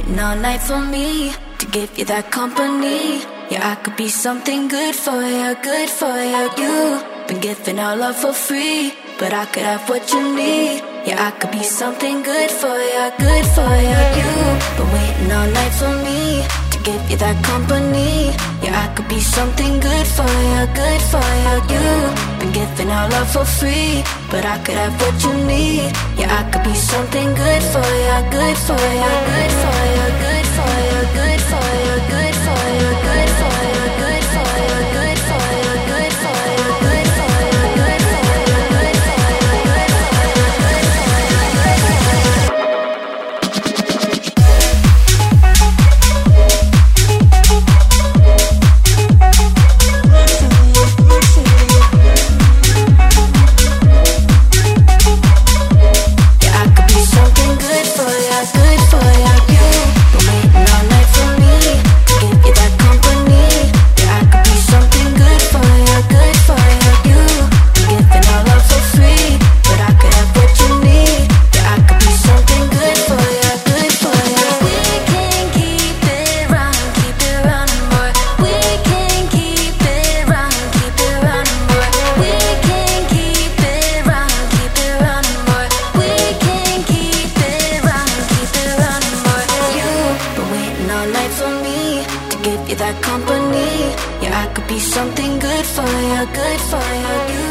waiting all night for me to give you that company. Yeah, I could be something good for you, good for you. You've been giving all love for free, but I could have what you need. Yeah, I could be something good for you, good for you. You've been waiting all night for me to give you that company. Yeah, I could be something good for you, good for you. You've been giving all love for free, but I could have what you need. Yeah, I could be something good for you, good for you, good for you, good for you, good for you, good for you, good for you, good for you, good for you, good for you, good for you, good for you, good for you, good for that company. Yeah, I could be something good for you, good for you.